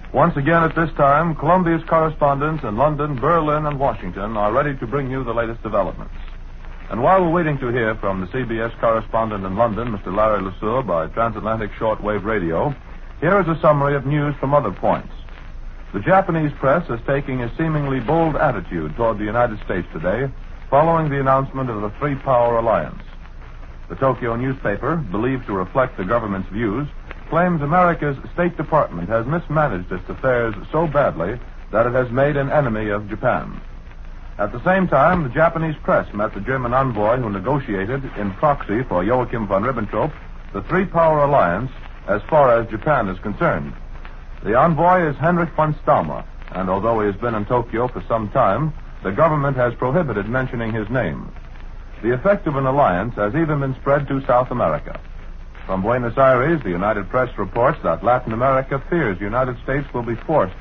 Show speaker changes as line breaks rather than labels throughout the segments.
Once again at this time, Columbia's correspondents in London, Berlin, and Washington are ready to bring you the latest developments. And while we're waiting to hear from the CBS correspondent in London, Mr. Larry LeSueur, by transatlantic shortwave radio, here is a summary of news from other points. The Japanese press is taking a seemingly bold attitude toward the United States today, following the announcement of the three-power alliance. The Tokyo newspaper, believed to reflect the government's views, claims America's State Department has mismanaged its affairs so badly that it has made an enemy of Japan. At the same time, the Japanese press met the German envoy who negotiated, in proxy for Joachim von Ribbentrop, the three-power alliance as far as Japan is concerned. The envoy is Henrik von Staumer, and although he has been in Tokyo for some time, the government has prohibited mentioning his name. The effect of an alliance has even been spread to South America. From Buenos Aires, the United Press reports that Latin America fears the United States will be forced,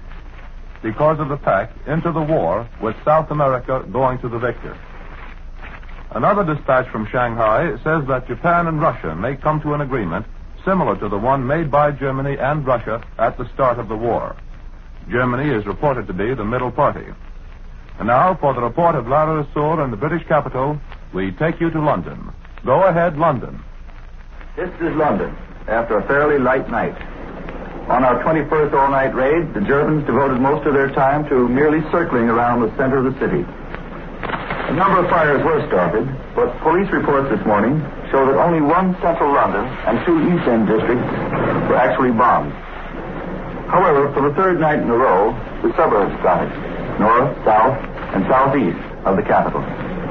because of the pact, into the war, with South America going to the victor. Another dispatch from Shanghai says that Japan and Russia may come to an agreement similar to the one made by Germany and Russia at the start of the war. Germany is reported to be the middle party. And now, for the report of Larry LeSueur in the British capital, we take you to London. Go ahead, London.
This is London, after a fairly light night. On our 21st all-night raid, the Germans devoted most of their time to merely circling around the center of the city. A number of fires were started, but police reports this morning show that only one central London and two East End districts were actually bombed. However, for the third night in a row, the suburbs got it. North, south, and southeast of the capital.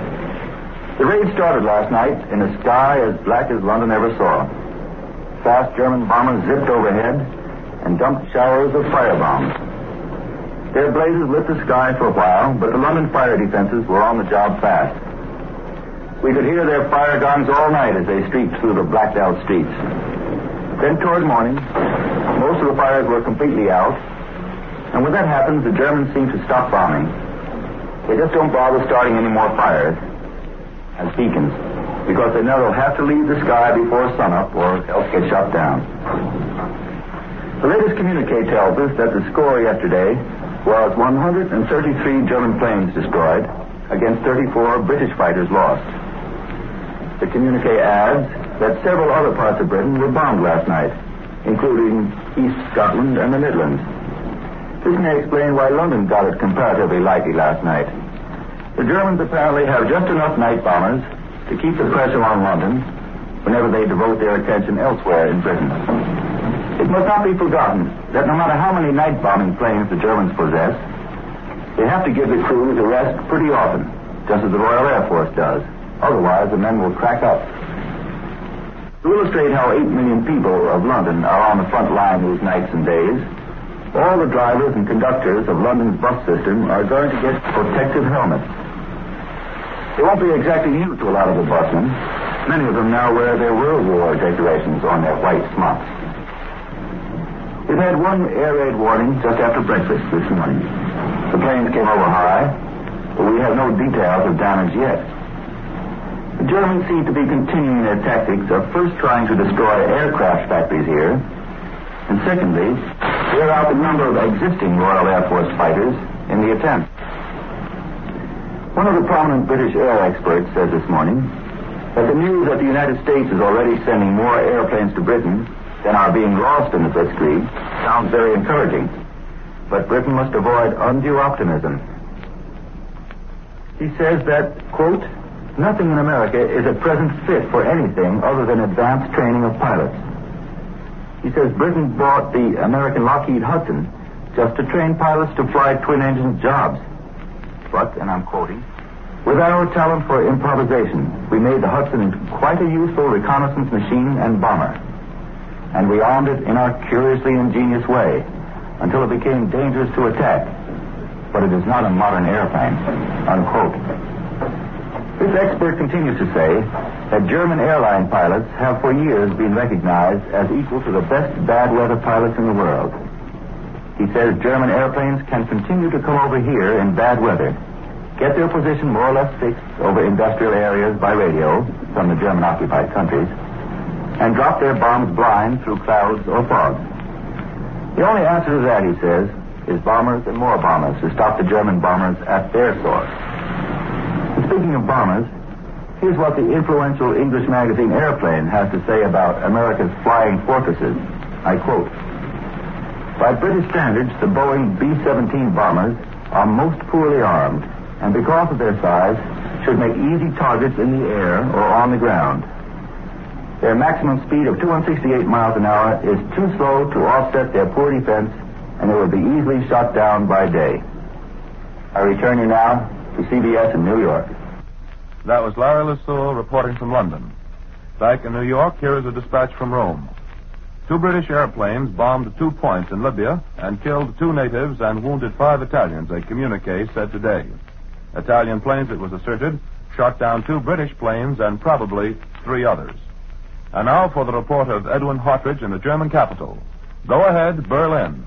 The raid started last night in a sky as black as London ever saw. Fast German bombers zipped overhead and dumped showers of firebombs. Their blazes lit the sky for a while, but the London fire defenses were on the job fast. We could hear their fire guns all night as they streaked through the blacked-out streets. Then toward morning, most of the fires were completely out. And when that happens, the Germans seem to stop bombing. They just don't bother starting any more fires as beacons, because they know they'll have to leave the sky before sunup or else get shot down. The latest communique tells us that the score yesterday was 133 German planes destroyed against 34 British fighters lost. The communique adds that several other parts of Britain were bombed last night, including East Scotland and the Midlands. This may explain why London got it comparatively lightly last night. The Germans apparently have just enough night bombers to keep the pressure on London whenever they devote their attention elsewhere in Britain. It must not be forgotten that no matter how many night bombing planes the Germans possess, they have to give the crews a rest pretty often, just as the Royal Air Force does. Otherwise, the men will crack up. To illustrate how 8 million people of London are on the front line these nights and days, all the drivers and conductors of London's bus system are going to get protective helmets. They won't be exactly new to a lot of the busmen. Many of them now wear their World War decorations on their white smocks. We've had one air raid warning just after breakfast this morning. The planes came over high, but we have no details of damage yet. The Germans seem to be continuing their tactics of first trying to destroy aircraft factories here, and secondly, clear out the number of existing Royal Air Force fighters in the attempt. One of the prominent British air experts says this morning that the news that the United States is already sending more airplanes to Britain than are being lost in the Blitzkrieg sounds very encouraging. But Britain must avoid undue optimism. He says that, quote, nothing in America is at present fit for anything other than advanced training of pilots. He says Britain bought the American Lockheed Hudson just to train pilots to fly twin-engine jobs. But, and I'm quoting, with our talent for improvisation, we made the Hudson into quite a useful reconnaissance machine and bomber. And we armed it in our curiously ingenious way until it became dangerous to attack. But it is not a modern airplane, unquote. This expert continues to say that German airline pilots have for years been recognized as equal to the best bad weather pilots in the world. He says German airplanes can continue to come over here in bad weather, get their position more or less fixed over industrial areas by radio from the German-occupied countries, and drop their bombs blind through clouds or fog. The only answer to that, he says, is bombers and more bombers to stop the German bombers at their source. And speaking of bombers, here's what the influential English magazine Airplane has to say about America's flying fortresses. I quote, "By British standards, the Boeing B-17 bombers are most poorly armed, and because of their size, should make easy targets in the air or on the ground. Their maximum speed of 268 miles an hour is too slow to offset their poor defense, and they will be easily shot down by day." I return you now to CBS in New York.
That was Larry Lesueur reporting from London. Back in New York, here is a dispatch from Rome. 2 British airplanes bombed 2 points in Libya and killed 2 natives and wounded 5 Italians, a communique said today. Italian planes, it was asserted, shot down 2 British planes and probably 3 others. And now for the report of Edwin Hartridge in the German capital. Go ahead, Berlin.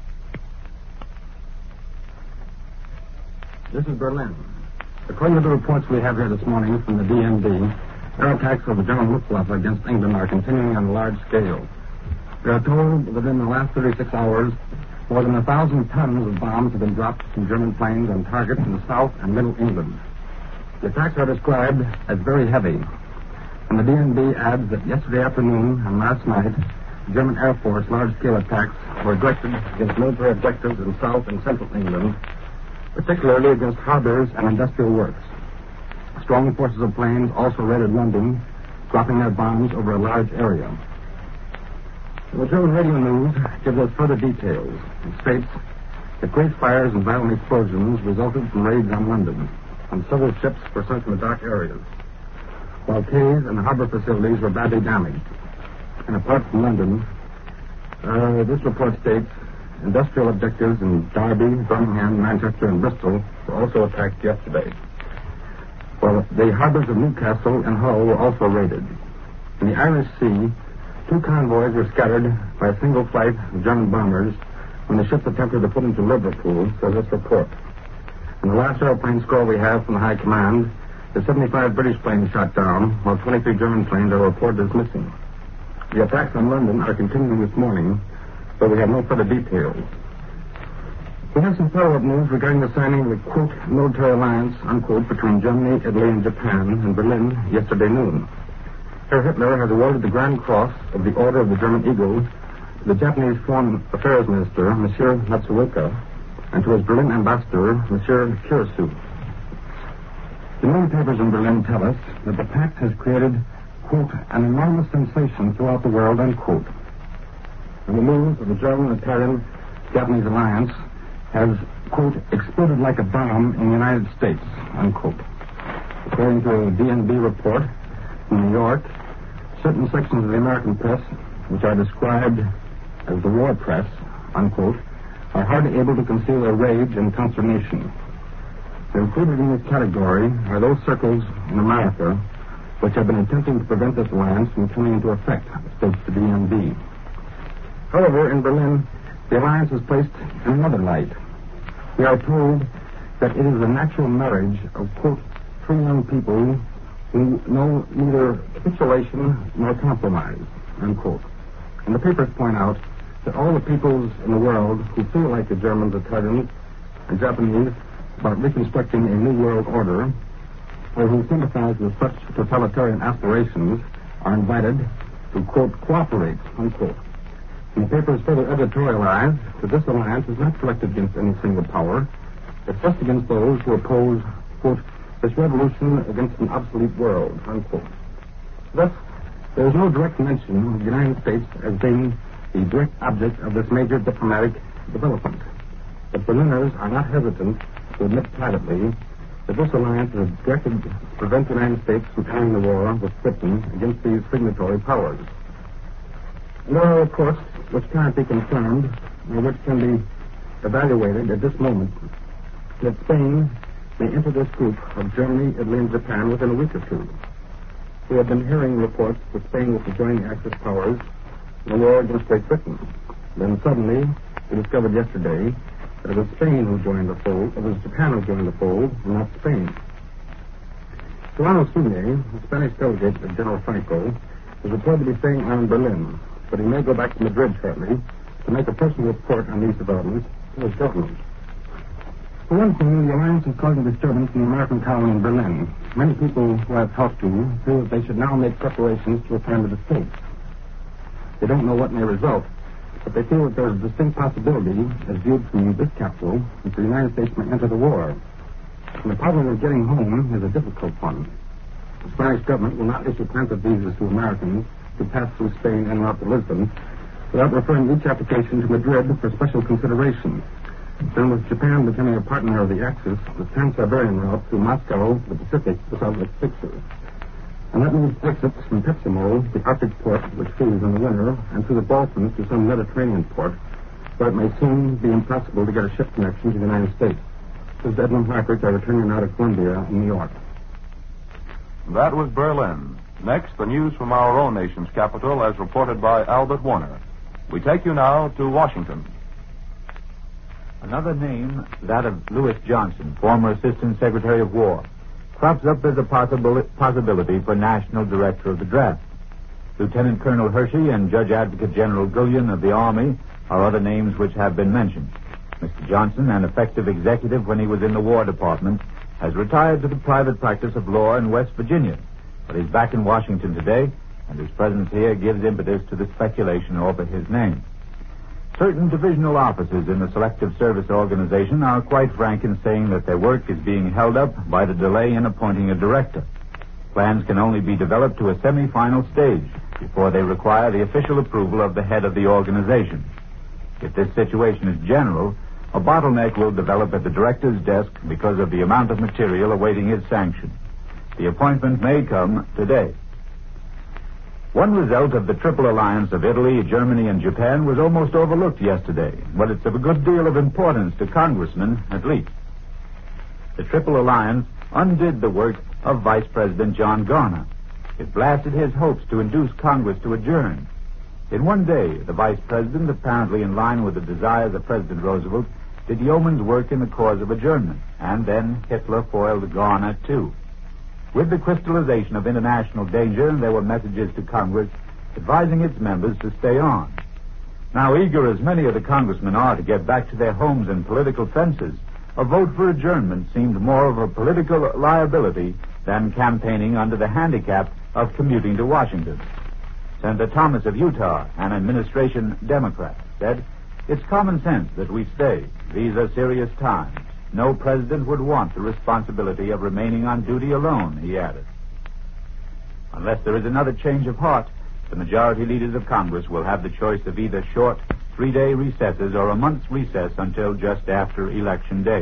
This is Berlin. According to the reports we have here this morning from the DNB, air attacks of the German Luftwaffe against England are continuing on a large scale. We are told that in the last 36 hours, more than 1,000 tons of bombs have been dropped from German planes on targets in South and Middle England. The attacks are described as very heavy. And the DNB adds that yesterday afternoon and last night, the German Air Force large-scale attacks were directed against military objectives in South and Central England, particularly against harbors and industrial works. Strong forces of planes also raided London, dropping their bombs over a large area. The German radio news gives us further details. It states that great fires and violent explosions resulted from raids on London, and several ships were sunk in the dark areas, while quays and harbor facilities were badly damaged. And apart from London, this report states industrial objectives in Derby, Birmingham, Manchester, and Bristol were also attacked yesterday. While the harbors of Newcastle and Hull were also raided. In the Irish Sea, 2 convoys were scattered by a single flight of German bombers when the ships attempted to put into Liverpool, says this report. And the last airplane score we have from the High Command, the 75 British planes shot down, while 23 German planes are reported as missing. The attacks on London are continuing this morning, but we have no further details. We have some follow-up news regarding the signing of the, quote, military alliance, unquote, between Germany, Italy, and Japan in Berlin yesterday noon. Herr Hitler has awarded the Grand Cross of the Order of the German Eagle to the Japanese Foreign Affairs Minister, Monsieur Matsuoka, and to his Berlin ambassador, Monsieur Kirisu. The newspapers in Berlin tell us that the pact has created, quote, an enormous sensation throughout the world, unquote. And the news of the German-Italian-Japanese alliance has, quote, exploded like a bomb in the United States, unquote. According to a DNB report from New York, certain sections of the American press, which are described as the war press, unquote, are hardly able to conceal their rage and consternation. Included in this category are those circles in America which have been attempting to prevent this alliance from coming into effect, states the DNB. However, in Berlin, the alliance is placed in another light. We are told that it is a natural marriage of, quote, 3 young people who know neither capitulation nor compromise, unquote. And the papers point out that all the peoples in the world who feel like the Germans, Italians, and Japanese about reconstructing a new world order, or who sympathize with such totalitarian aspirations, are invited to, quote, cooperate, unquote. And the papers further editorialize that this alliance is not directed against any single power. It's just against those who oppose, quote, this revolution against an obsolete world, unquote. Thus, there is no direct mention of the United States as being the direct object of this major diplomatic development. But Berliners are not hesitant to admit privately that this alliance is directed to prevent the United States from entering the war with Britain against these signatory powers. And there are reports which cannot be confirmed or which can be evaluated at this moment that Spain may enter this group of Germany, Italy, and Japan within a week or 2. We have been hearing reports that Spain will be joining the Axis powers in the war against Great Britain. Then suddenly, we discovered yesterday that it was Spain who joined the fold, it was Japan who joined the fold, and not Spain. Solano Suñé, the Spanish delegate of General Franco, is reported to be staying on in Berlin, but he may go back to Madrid shortly to to make a personal report on these developments to his government. For one thing, the alliance is causing disturbance in the American colony in Berlin. Many people who I've talked to feel that they should now make preparations to return to the States. They don't know what may result, but they feel that there is a distinct possibility, as viewed from this capital, that the United States may enter the war. And the problem of getting home is a difficult one. The Spanish government will not issue transit visas to Americans to pass through Spain and route to Lisbon without referring each application to Madrid for special consideration. Then, with Japan becoming a partner of the Axis, the Trans-Siberian route through Moscow to the Pacific was out of its picture. And that means exits from Petsamo, the Arctic port, which freezes in the winter, and through the Balkans to some Mediterranean port, where it may soon be impossible to get a ship connection to the United States. This is Edmund Hartridge. I return you now to Columbia in New York.
That was Berlin. Next, the news from our own nation's capital as reported by Albert Warner. We take you now to Washington.
Another name, that of Lewis Johnson, former Assistant Secretary of War, crops up as a possibility for National Director of the Draft. Lieutenant Colonel Hershey and Judge Advocate General Gullion of the Army are other names which have been mentioned. Mr. Johnson, an effective executive when he was in the War Department, has retired to the private practice of law in West Virginia, but he's back in Washington today, and his presence here gives impetus to the speculation over his name. Certain divisional officers in the Selective Service Organization are quite frank in saying that their work is being held up by the delay in appointing a director. Plans can only be developed to a semi-final stage before they require the official approval of the head of the organization. If this situation is general, a bottleneck will develop at the director's desk because of the amount of material awaiting his sanction. The appointment may come today. One result of the triple alliance of Italy, Germany, and Japan was almost overlooked yesterday, but it's of a good deal of importance to congressmen, at least. The triple alliance undid the work of Vice President John Garner. It blasted his hopes to induce Congress to adjourn. In one day, the vice president, apparently in line with the desires of President Roosevelt, did yeoman's work in the cause of adjournment, and then Hitler foiled Garner, too. With the crystallization of international danger, there were messages to Congress advising its members to stay on. Now, eager as many of the congressmen are to get back to their homes and political fences, a vote for adjournment seemed more of a political liability than campaigning under the handicap of commuting to Washington. Senator Thomas of Utah, an administration Democrat, said, "It's common sense that we stay. These are serious times. No president would want the responsibility of remaining on duty alone," he added. Unless there is another change of heart, the majority leaders of Congress will have the choice of either short 3-day recesses or a month's recess until just after Election Day.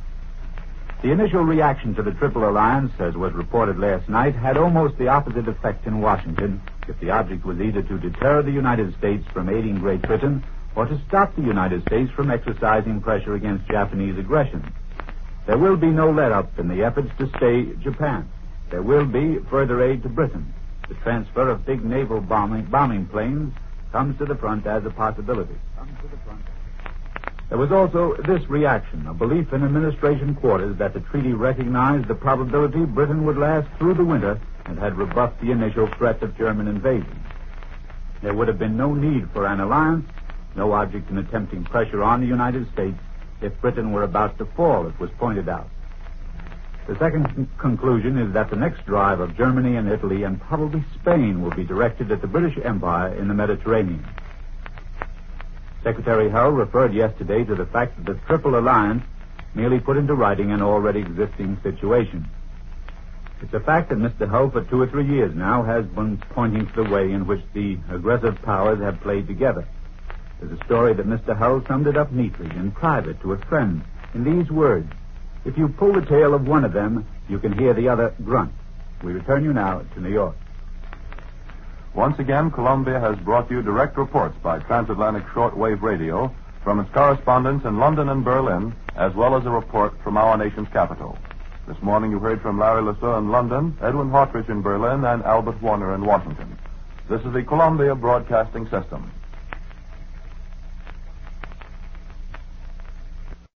The initial reaction to the Triple Alliance, as was reported last night, had almost the opposite effect in Washington, if the object was either to deter the United States from aiding Great Britain or to stop the United States from exercising pressure against Japanese aggression. There will be no let-up in the efforts to stay Japan. There will be further aid to Britain. The transfer of big naval bombing planes comes to the front as a possibility. There was also this reaction, a belief in administration quarters that the treaty recognized the probability Britain would last through the winter and had rebuffed the initial threat of German invasion. There would have been no need for an alliance, no object in attempting pressure on the United States if Britain were about to fall, it was pointed out. The second conclusion is that the next drive of Germany and Italy and probably Spain will be directed at the British Empire in the Mediterranean. Secretary Hull referred yesterday to the fact that the Triple Alliance merely put into writing an already existing situation. It's a fact that Mr. Hull, for 2 or 3 years now, has been pointing to the way in which the aggressive powers have played together. There's a story that Mr. Hull summed it up neatly in private to a friend in these words: "If you pull the tail of one of them, you can hear the other grunt." We return you now to New York.
Once again, Columbia has brought you direct reports by transatlantic shortwave radio from its correspondents in London and Berlin, as well as a report from our nation's capital. This morning you heard from Larry Lasseau in London, Edwin Hartridge in Berlin, and Albert Warner in Washington. This is the Columbia Broadcasting System.